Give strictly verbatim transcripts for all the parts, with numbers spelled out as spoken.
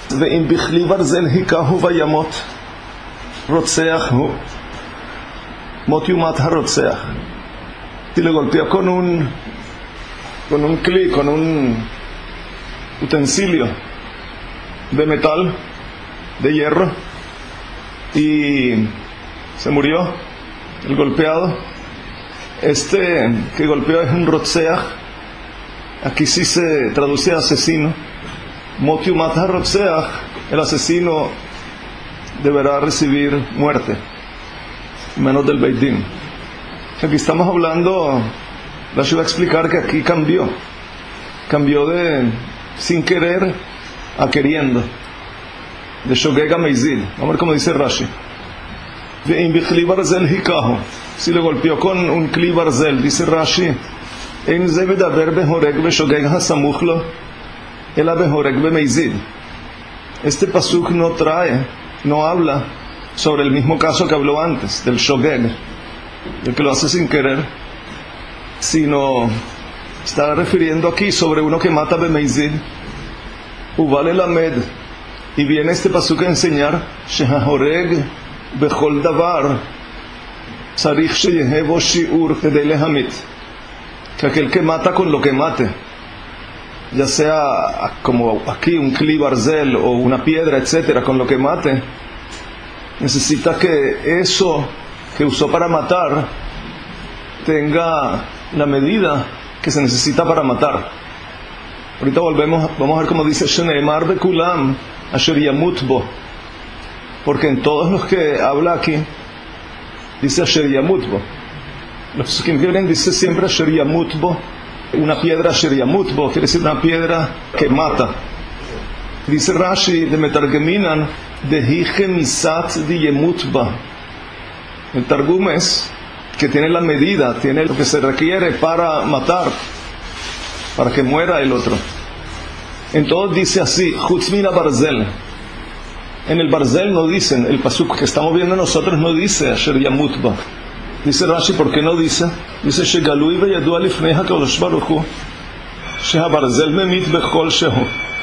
ואם בכלי ברזל היכהו וימות רוצח הוא. מות יומת הרוצח. Y le golpeó con un con un clic, con un utensilio de metal, de hierro, y se murió el golpeado. Este que golpeó es un rotzeach. Aquí sí se traduce a asesino. Mot yumat ha-rotzeach, el asesino deberá recibir muerte, menos del Beit Din. Aquí estamos hablando, Rashi va a explicar que aquí cambió, cambió de sin querer a queriendo, de shogeg a meizid. Vamos a ver cómo dice Rashi. Ve'im bichli barzel hikahu, si le golpeó con un kli barzel, dice Rashi, en ze medaber behoreg beshogeg hasamuch lo, ela behoreg bemeizid. Este pasuk no trae, no habla sobre el mismo caso que habló antes, del shogeg, el que lo hace sin querer, sino está refiriendo aquí sobre uno que mata bemeizid. Uvale lamed, y viene este pasuk a enseñar shehahoreg bechol davar tzarich sheyehe bo shiur kedei lehamit, que aquel que mata con lo que mate, ya sea como aquí un kli barzel o una piedra, etcétera, con lo que mate, necesita que eso que usó para matar tenga la medida que se necesita para matar. Ahorita volvemos, vamos a ver cómo dice Sheneemar bekulam asher yamut bo, porque en todos los que habla aquí dice asher yamut bo. Los que vienen dice siempre asher yamut bo, una piedra asher yamut bo, quiere decir una piedra que mata. Dice Rashi de Metargeminan de hije misat di yemut ba. El Targum es que tiene la medida, tiene lo que se requiere para matar, para que muera el otro. Entonces dice así, chutz mina barzel. En el barzel no dicen, el pasuk que estamos viendo nosotros no dice asher yamut ba. Dice Rashi, ¿por qué no dice? Dice shegalui veyadua lifnei hakadosh baruch hu shehabarzel memit bechol shehu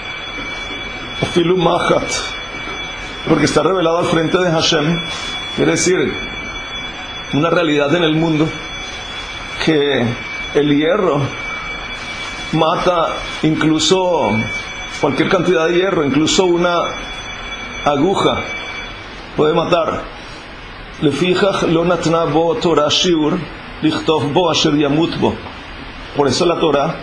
afilu machat, porque está revelado al frente de Hashem. Quiere decir, una realidad en el mundo, que el hierro mata incluso cualquier cantidad de hierro, incluso una aguja puede matar. Lefichach lo natna bo Torah shiur lichtov bo asher yamut bo. Por eso la Torah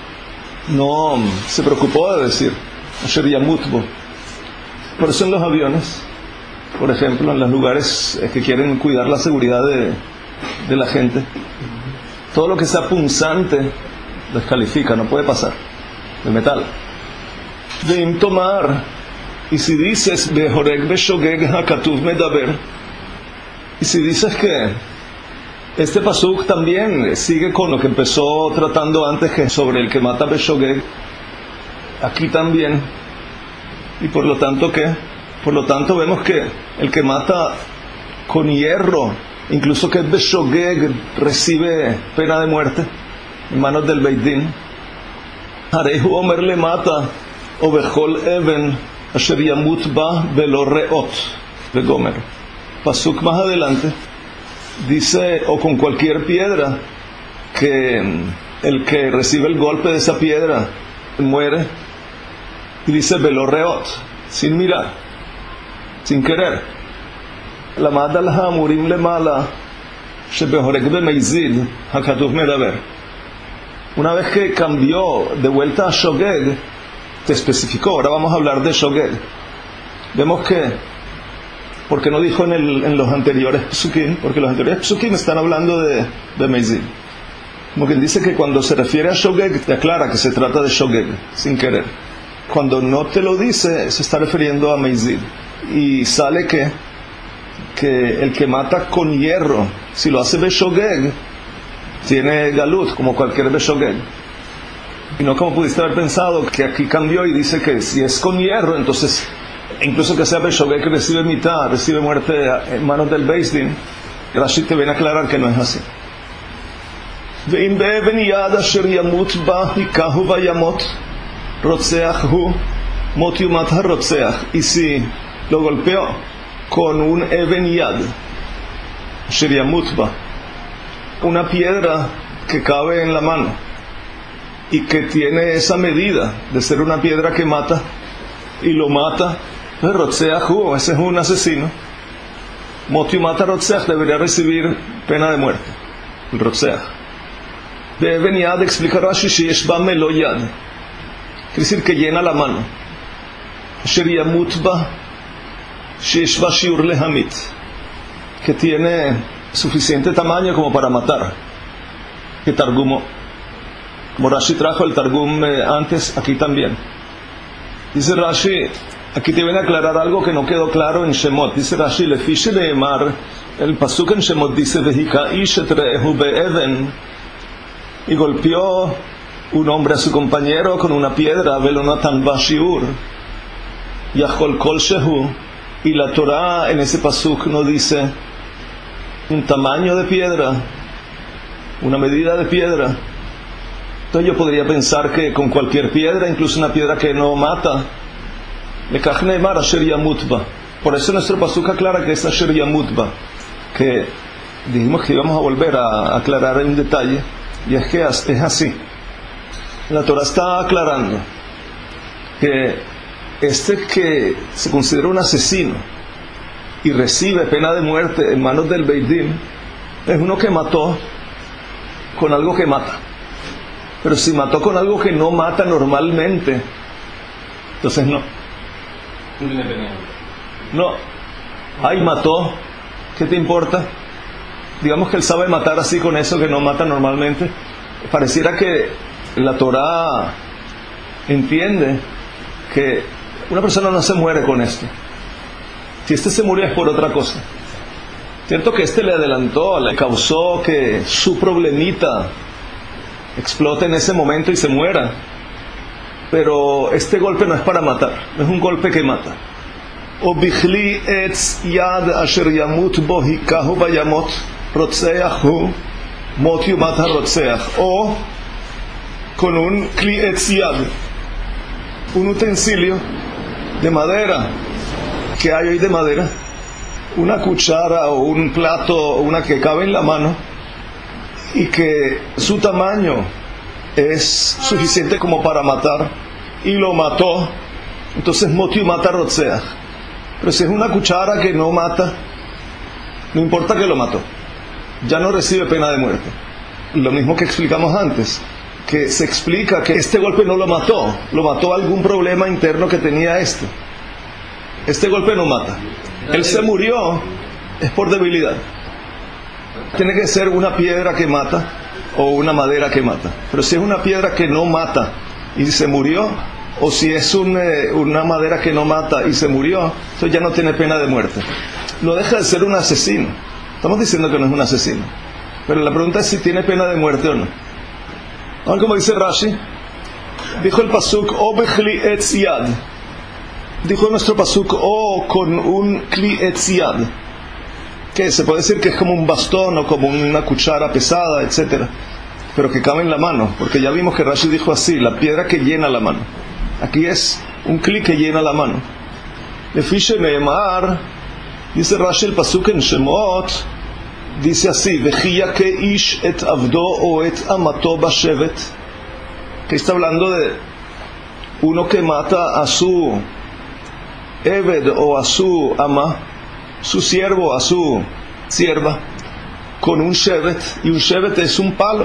no se preocupó de decir asher yamut bo. Por eso en los aviones, por ejemplo, en los lugares que quieren cuidar la seguridad de, de la gente, todo lo que sea punzante descalifica, no puede pasar, de metal. De imtomar, y si dices behoreg beshogeg hakatuv medaber, y si dices que este pasuk también sigue con lo que empezó tratando antes, que sobre el que mata beshogeg, aquí también, y por lo tanto que por lo tanto vemos que el que mata con hierro, incluso que es beshogeg, recibe pena de muerte en manos del Beit Din. Harehu omer le mata o bechol even asher yamut ba velo reot vegomer. Pasuk más adelante dice, o con cualquier piedra, que el que recibe el golpe de esa piedra muere, y dice velo reot, sin mirar, sin querer. La mada la hamurim le mala shebehoreg bemeizid hakatuv medaber. Una vez que cambió de vuelta a shogeg, te especificó. Ahora vamos a hablar de shogeg. Vemos que, porque no dijo en, el, en los anteriores psukim, porque los anteriores psukim están hablando de bemeizid. Como quien dice que cuando se refiere a shogeg te aclara que se trata de shogeg, sin querer. Cuando no te lo dice, se está refiriendo a meizid. Y sale que, que el que mata con hierro, si lo hace beshogeg, tiene galut, como cualquier beshogeg. Y no como pudiste haber pensado, que aquí cambió y dice que si es con hierro, entonces, incluso que sea beshogeg, que recibe mitad, recibe muerte en manos del Beis Din. Rashi te viene a aclarar que no es así. Ve'im be'even yad asher yamut ba hikahu vayamot רוצח הוא Motiumat harotzeach, y si lo golpeó con un even yad, sheriamutba, una piedra que cabe en la mano y que tiene esa medida de ser una piedra que mata, y lo mata, harotzeach, ese es un asesino. Motiumat harotzeach debería recibir pena de muerte, el rotzeach. De even yad explica Rashi sheyesh ba melo yad, quiere decir que llena la mano. Sheriamutba sheyesh ba shiur lehamit, que tiene suficiente tamaño como para matar. Que targumo, como Rashi trajo el targum eh, antes, aquí también. Dice Rashi, aquí te viene a aclarar algo que no quedó claro en Shemot. Dice Rashi, lefiche de Emar, el pasuk en Shemot dice, vehika ish et re'ehu be'even, y golpeó un hombre a su compañero con una piedra, velonatan bashiur, yachol kol shehu, y la Torah en ese pasuk no dice un tamaño de piedra, una medida de piedra. Entonces yo podría pensar que con cualquier piedra, incluso una piedra que no mata, lekach ne'emar asher yamutba. Por eso nuestro pasuk aclara que es asher yamutba, que dijimos que íbamos a volver a aclarar un detalle, y es que es así. La Torah está aclarando que este que se considera un asesino y recibe pena de muerte en manos del Beit Din es uno que mató con algo que mata. Pero si mató con algo que no mata normalmente, entonces no. No. Ay, mató, ¿qué te importa? Digamos que él sabe matar así con eso que no mata normalmente. Pareciera que la Torah entiende que una persona no se muere con esto. Si este se murió es por otra cosa. Cierto que este le adelantó, le causó que su problemita explote en ese momento y se muera. Pero este golpe no es para matar, no es un golpe que mata. O bichli etz yad asher yamut bo hikahu vayamot rotzeahu mot yumat harotzeach. O con un kli etz yad, un utensilio de madera, que hay hoy de madera, una cuchara o un plato o una que cabe en la mano y que su tamaño es suficiente como para matar, y lo mató, entonces motiu mata rotzeach. Pero si es una cuchara que no mata, no importa que lo mató, ya no recibe pena de muerte. Lo mismo que explicamos antes, que se explica que este golpe no lo mató, lo mató algún problema interno que tenía este. Este golpe no mata. Él se murió, es por debilidad. Tiene que ser una piedra que mata o una madera que mata. Pero si es una piedra que no mata y se murió, o si es un, eh, una madera que no mata y se murió, entonces ya no tiene pena de muerte. No deja de ser un asesino. Estamos diciendo que no es un asesino, pero la pregunta es si tiene pena de muerte o no. Ahora, como dice Rashi, dijo el pasuk, o bechli etz yad, dijo nuestro pasuk, o con un kli etz yad, que se puede decir que es como un bastón o como una cuchara pesada, etcétera, pero que cabe en la mano, porque ya vimos que Rashi dijo así, la piedra que llena la mano. Aquí es un kli que llena la mano. Lefiche neemar, dice Rashi el pasuk en Shemot, dice así, vejía que ish et avdo o et amato bashevet, que está hablando de uno que mata a su eved o a su ama, su siervo, a su sierva, con un shevet, y un shevet es un palo,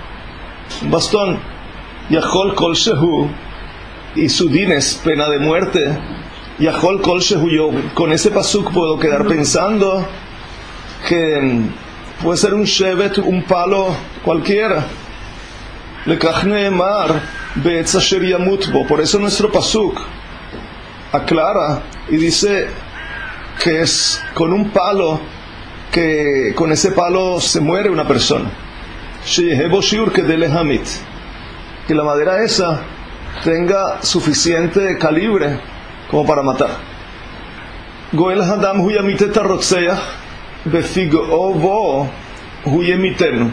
un bastón, yachol kol shehu, y su din es pena de muerte, yachol kol shehu. Yo con ese pasuk puedo quedar pensando que puede ser un shevet, un palo cualquiera. Lekach neemar be'etz asher yamut bo. Por eso nuestro pasuk aclara y dice que es con un palo, que con ese palo se muere una persona. Sheyehevo shiur kedei hamit, que la madera esa tenga suficiente calibre como para matar. Goel hadam hu yamit et harotzeach befig'o bo hu yemitenu.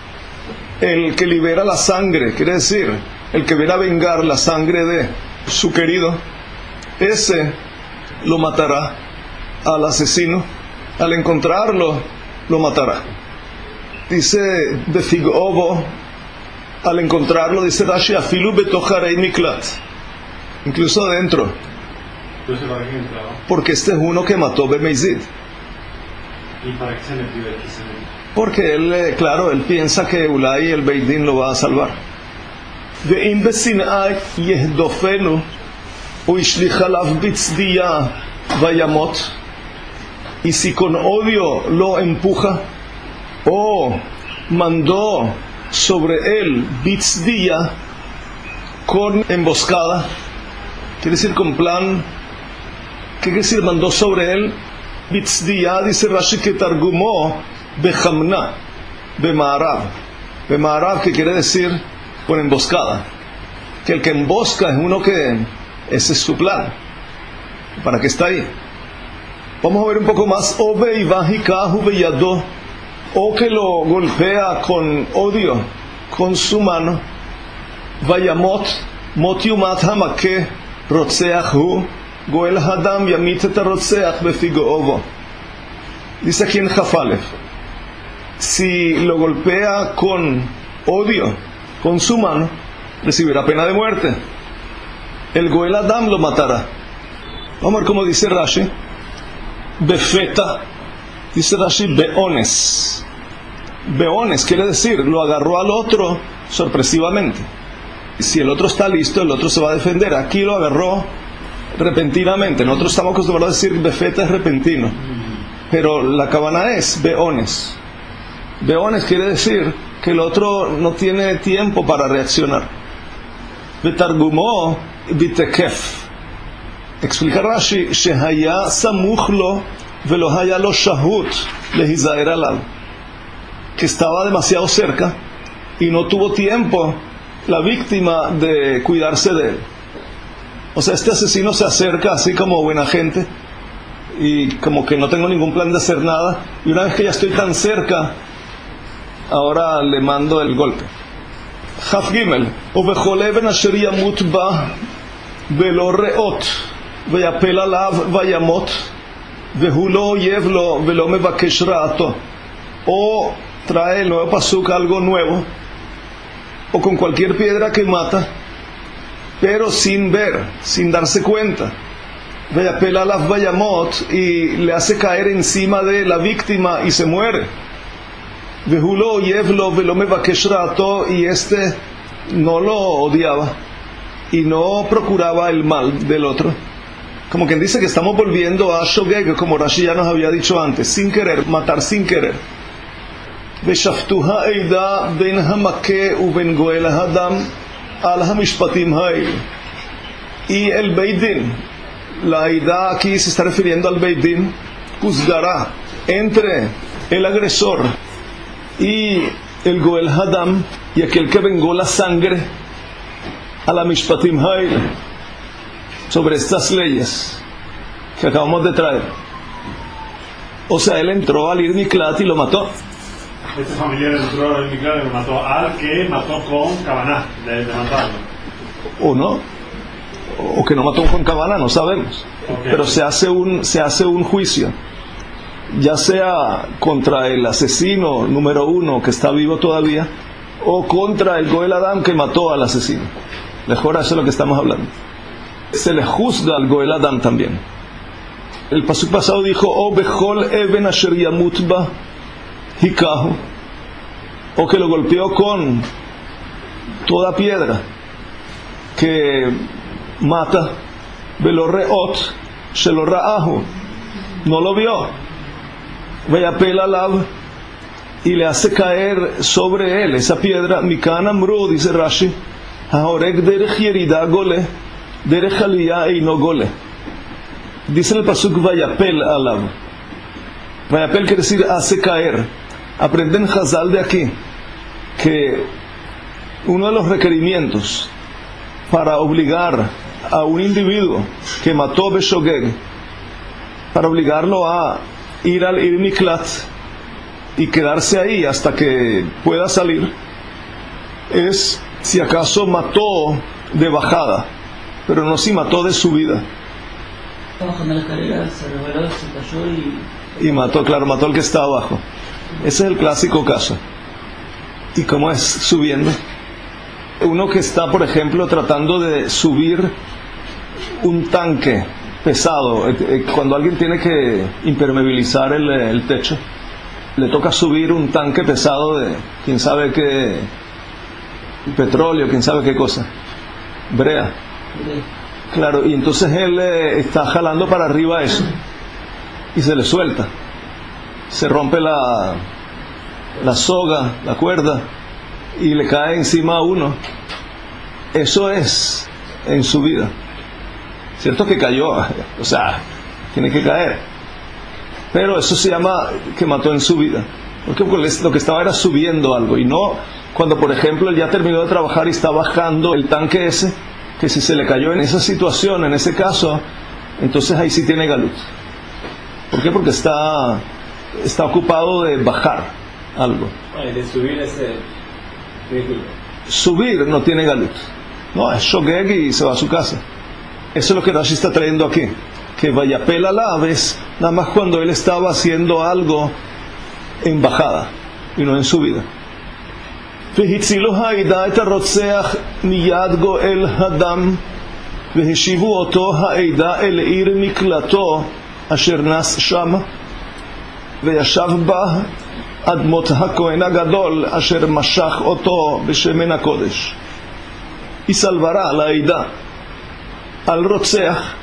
El que libera la sangre, quiere decir, el que viene a vengar la sangre de su querido, ese lo matará al asesino. Al encontrarlo, lo matará. Dice Befigovo, al encontrarlo, dice Rashi, afilu betojarei miklat, incluso adentro, porque este es uno que mató Bemeizid. ¿Y para qué se metió aquí? Porque él, claro, él piensa que Ulay el Beidín lo va a salvar. Ve'im besinai yehdofenu uishlich alav bitzdiya vayamot, y si con odio lo empuja o mandó sobre él bitzdiya, con emboscada, quiere decir con plan. ¿Qué quiere decir mandó sobre él? Bitzdiya, dice Rashi, que targumó Bejamna, Bemarav. Bemarav, que quiere decir con emboscada. Que el que embosca es uno que ese es su plan. ¿Para qué está ahí? Vamos a ver un poco más. O beivahikahu beyado, o que lo golpea con odio con su mano. Vayamot, motiumat hamake, rotzeahu, goel hadam yamit et arotzeach befigoovo. Dice aquí en Jafalef, si lo golpea con odio con su mano, recibirá pena de muerte. El goel adam lo matará. Vamos a ver cómo dice Rashi. Befeta, dice Rashi, beones. Beones quiere decir, lo agarró al otro sorpresivamente. Si el otro está listo, el otro se va a defender. Aquí lo agarró repentinamente. Nosotros estamos acostumbrados a decir befeta es repentino, pero la cabana es beones. Beones quiere decir que el otro no tiene tiempo para reaccionar. Betargumó bitekef. Explica Rashi, shehaya samuchlo velo haya lo shahut lehizaer alal, que estaba demasiado cerca y no tuvo tiempo la víctima de cuidarse de él. O sea, este asesino se acerca así como buena gente y como que no tengo ningún plan de hacer nada, y una vez que ya estoy tan cerca, ahora le mando el golpe. Chaf Gimel, ubechol even asher yamut ba velo reot veyapel alav vayamot vehu lo oyev lo velo mevakesh ra'ato. O trae el nuevo pasuk, algo nuevo, o con cualquier piedra que mata, pero sin ver, sin darse cuenta. Veyapel alav vayamot, y le hace caer encima de la víctima y se muere. Vehu lo oyev lo velo mevakesh ra'ato, y este no lo odiaba y no procuraba el mal del otro. Como quien dice que estamos volviendo a Shogeg, como Rashi ya nos había dicho antes, sin querer, matar sin querer. Veshaftuha eida ben hamake u ben goel hadam al hamishpatim hay. Y el Beidin, la eida aquí se está refiriendo al Beidin, juzgará entre el agresor y el goel hadam, y aquel que vengó la sangre, a la mishpatim hay, sobre estas leyes que acabamos de traer. O sea, él entró al Ir Miklat y lo mató. Este familiar entró al Ir Miklat y lo mató al que mató con Kavaná, de, de matarlo. O no, o que no mató con Kavaná, no sabemos. Okay. Pero se hace un se hace un juicio, ya sea contra el asesino número uno que está vivo todavía, o contra el Goel Adam que mató al asesino. Mejor, eso es lo que estamos hablando. Se le juzga al Goel Adam también. El pasuk pasado dijo, o bechol even asher yamut ba hikahu, o que lo golpeó con toda piedra que mata, velo reot shelo ra'ahu, no lo vio, veyapel alav, y le hace caer sobre él esa piedra. Mikan amru, dice Rashi, haorek derech yerida gole derech aliyah eino gole. Dice el pasuk vayapel alav. Vayapel quiere decir hace caer. Aprenden Hazal de aquí que uno de los requerimientos para obligar a un individuo que mató Beshogeg, para obligarlo a ir al Ir Miklat y quedarse ahí hasta que pueda salir, es si acaso mató de bajada, pero no si mató de subida. Estaba bajando la escalera, se resbaló, se cayó y... Y mató, claro, mató al que estaba abajo. Ese es el clásico caso. ¿Y cómo es subiendo? Uno que está, por ejemplo, tratando de subir un tanque pesado, cuando alguien tiene que impermeabilizar el, el techo, le toca subir un tanque pesado de quién sabe qué petróleo, quién sabe qué cosa, brea. Claro, y entonces él eh, está jalando para arriba eso y se le suelta, se rompe la, la soga, la cuerda, y le cae encima a uno. Eso es en su vida. Cierto que cayó, o sea, tiene que caer, pero eso se llama que mató en su vida, porque lo que estaba era subiendo algo, y no cuando, por ejemplo, él ya terminó de trabajar y está bajando el tanque ese, que si se le cayó en esa situación, en ese caso, entonces ahí sí tiene galut. ¿Por qué? Porque está, está ocupado de bajar algo. Ay, de subir ese vehículo. Subir no tiene galut, no, es shogeg y se va a su casa. Eso es lo que Rashi está trayendo aquí, que vayapel a la vez, nada más cuando él estaba haciendo algo en bajada y no en subida. והצילו העדה את הרוצח מיד גואל הדם, והשיבו אותו העדה אל עיר מקלטו אשר נס שם, וישב בה אדמות הכהן הגדול אשר משך אותו בשמן הקודש. y salvará a la העדה al רוצח,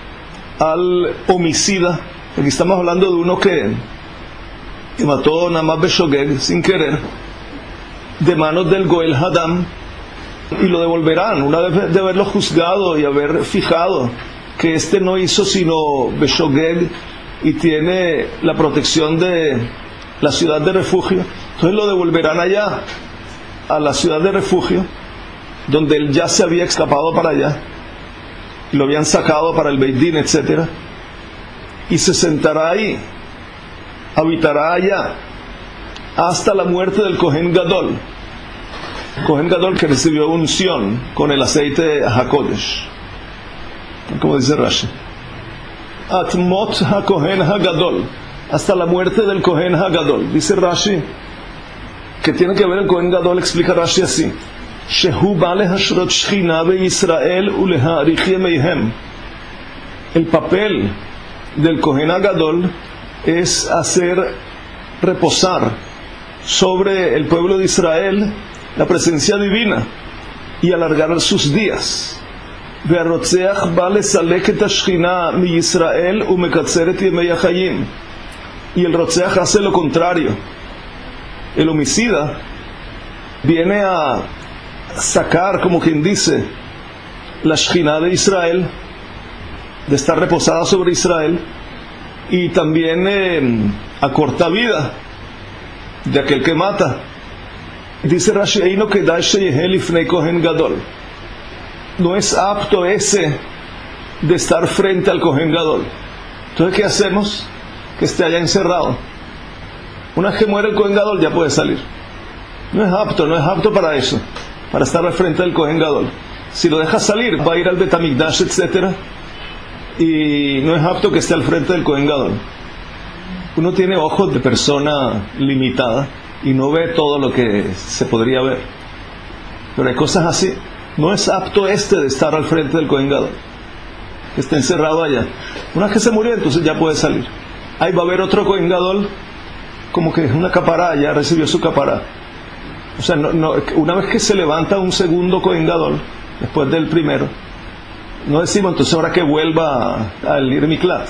al homicida. Aquí estamos hablando de uno que, que mató nada más beshogeg, sin querer, de manos del Goel Hadam, y lo devolverán una vez de haberlo juzgado y haber fijado que este no hizo sino beshogeg y tiene la protección de la ciudad de refugio. Entonces lo devolverán allá a la ciudad de refugio, donde él ya se había escapado para allá y lo habían sacado para el Beit Din, etcétera, y se sentará ahí, habitará allá hasta la muerte del Kohen Gadol. Kohen Gadol que recibió unción con el aceite HaKodesh, como dice Rashi, Atmot HaKohen HaGadol, hasta la muerte del Kohen HaGadol. Dice Rashi que tiene que ver el Kohen Gadol, explica Rashi así: Shehu ba lehashrot shchina beYisrael uleha'arich yemeihem. El papel del Kohen HaGadol es hacer reposar sobre el pueblo de Israel la presencia divina y alargar sus días. והרוצח בא לסלק את השכינה מישראל ומקצר את ימי החיים. Y el רוצח hace lo contrario. El homicida viene a sacar, como quien dice, la Shekhinah de Israel, de estar reposada sobre Israel, y también eh, acorta vida de aquel que mata. Dice Rashi, Eino kedai sheyehe lifnei Kohen Gadol. No es apto ese de estar frente al Kohen Gadol. Entonces, ¿qué hacemos? Que esté allá encerrado. Una vez que muere el Kohen Gadol ya puede salir. No es apto, no es apto para eso, para estar al frente del Kohen Gadol. Si lo deja salir, va a ir al Bet HaMikdash, etcétera, y no es apto que esté al frente del Kohen Gadol. Uno tiene ojos de persona limitada y no ve todo lo que se podría ver, pero hay cosas así. No es apto este de estar al frente del Kohen Gadol, que está encerrado allá. Una vez que se murió, entonces ya puede salir. Ahí va a haber otro Kohen Gadol, como que es una capará, ya recibió su capará. O sea, no, no, una vez que se levanta un segundo Kohen Gadol después del primero, no decimos entonces ahora que vuelva al Ir Miklat.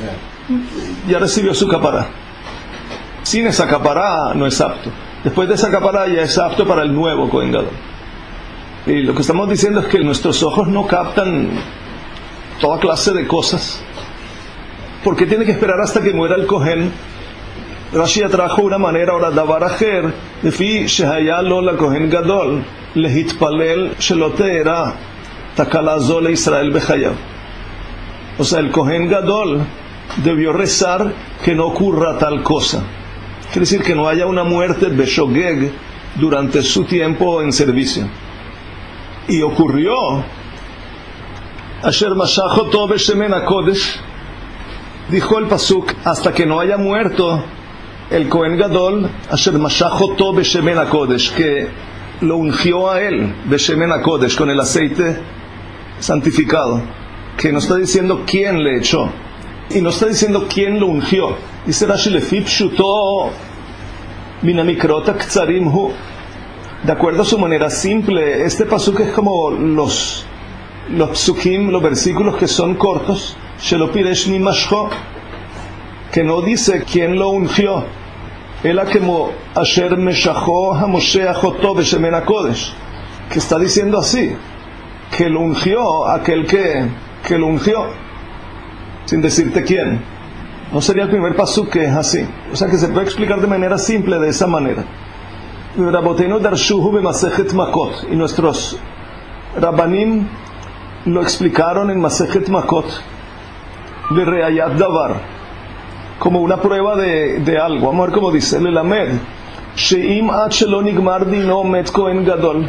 Ya recibió su capará. Sin esa capará no es apto. Después de esa capará ya es apto para el nuevo Kohen Gadol. Y lo que estamos diciendo es que nuestros ojos no captan toda clase de cosas. ¿Por qué tiene que esperar hasta que muera el Kohen? Rashi trajo una manera, ahora davar acher, lefi shehaya lo la Kohen Gadol lehitpalel shelo te'era takala zo leIsrael bechayav. O sea, el Kohen Gadol debió rezar que no ocurra tal cosa. Quiere decir que no haya una muerte beshogeg durante su tiempo en servicio. Y ocurrió. Asher mashach oto beshemen hakodesh, Dijo el pasuk, hasta que no haya muerto el Cohen Gadol, Asher Mashach Oto Beshemen HaKodesh, que lo ungió a él, Beshemen HaKodesh, con el aceite santificado, que no está diciendo quién le echó, y no está diciendo quién lo ungió. Dice Rashi, Lefi Pshuto Min HaMikrot HaKtzarim Hu. De acuerdo a su manera simple, este pasuk es como los los psukim, los versículos que son cortos, Shelo Piresh Mi Mashcho, que no dice quién lo ungió, Ela Kemo Asher Meshacho HaMosheach Oto Beshemen HaKodesh, que está diciendo así, que lo ungió aquel que, que lo ungió, sin decirte quién. No sería el primer pasuk que es así. O sea que se puede explicar de manera simple, de esa manera. Rabotenu darshuhu b'Masechet Makot, y nuestros Rabbanim lo explicaron en Masechet Makot, Bereayat Davar, como una prueba de, de algo. Vamos a ver cómo dice: Lelamed she'im ad shelo nigmar dino met Kohen Gadol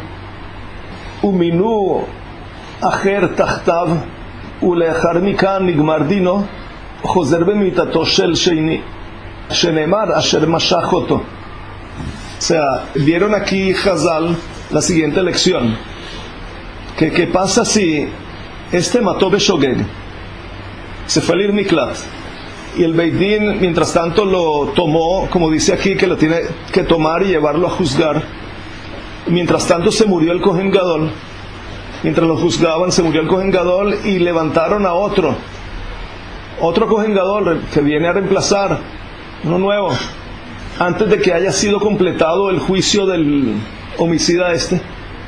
uminu acher tachtav uleachar mikan nigmar dino chozer bemitato shel sheini shenemar asher mashach oto. O sea, vieron aquí Chazal la siguiente lección: que qué pasa si este mató Beshogeg, se fue al Ir Miklat, y el Beit Din mientras tanto lo tomó, como dice aquí, que lo tiene que tomar y llevarlo a juzgar. Mientras tanto se murió el Kohen Gadol, mientras lo juzgaban se murió el Kohen Gadol, y levantaron a otro otro Kohen Gadol que viene a reemplazar, uno nuevo, antes de que haya sido completado el juicio del homicida este.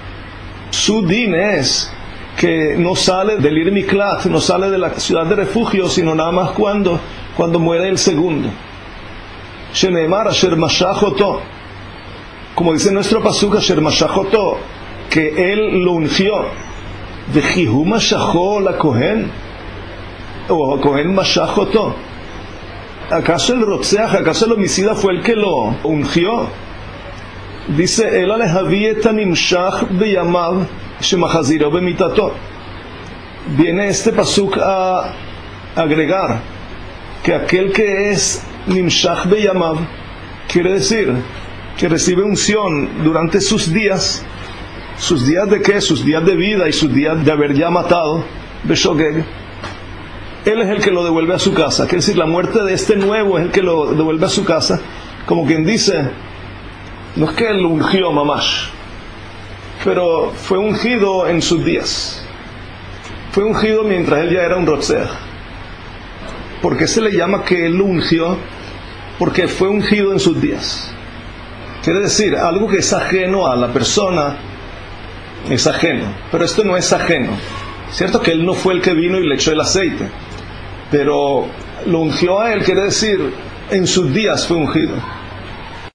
Su din es que no sale del Ir Miklat, no sale de la ciudad de refugio, sino nada más cuando, cuando muere el segundo. Shenemar Asher Mashach Oto, como dice nuestro pasuk, Asher Mashach Oto, que él lo ungió. Vejihu Mashacho la Kohen, o Kohen Mashach Oto. ¿Acaso el Rotzeach, acaso el homicida fue el que lo ungió? Dice, Ela lehavi et hanimshach beyamav shemachaziro bemitato. Viene este pasuk a agregar que aquel que es nimshach beyamav, quiere decir que recibe unción durante sus días. ¿Sus días de qué? Sus días de vida y sus días de haber ya matado Beshogeg. Él es el que lo devuelve a su casa. Quiere decir, la muerte de este nuevo es el que lo devuelve a su casa. Como quien dice, no es que él lo ungió mamash, pero fue ungido en sus días. Fue ungido mientras él ya era un Rotzeach. ¿Por qué se le llama que él lo ungió? Porque fue ungido en sus días. Quiere decir, algo que es ajeno a la persona es ajeno, pero esto no es ajeno. Cierto que él no fue el que vino y le echó el aceite, pero lo ungió a él, quiere decir, en sus días fue ungido.